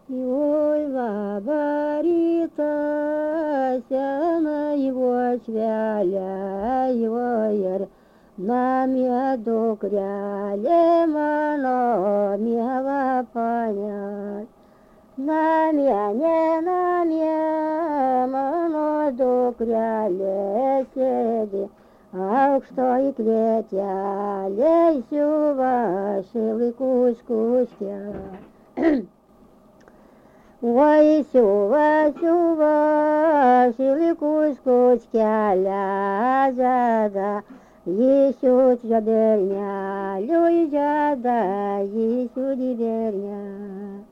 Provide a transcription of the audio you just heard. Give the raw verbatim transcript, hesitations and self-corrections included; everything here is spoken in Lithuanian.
Ой, лабарита, сяна его свяля, его ер, нам я докряле, мано, мила понять. Нам я не нам я, мано докряле, седи, а что и клетя, лесю ваши лыкусь-куськя. Ой, сюва, сюва, шиликусь-куськя, ля-за-да, ещё жаберня, люй-жада, ещё диберня.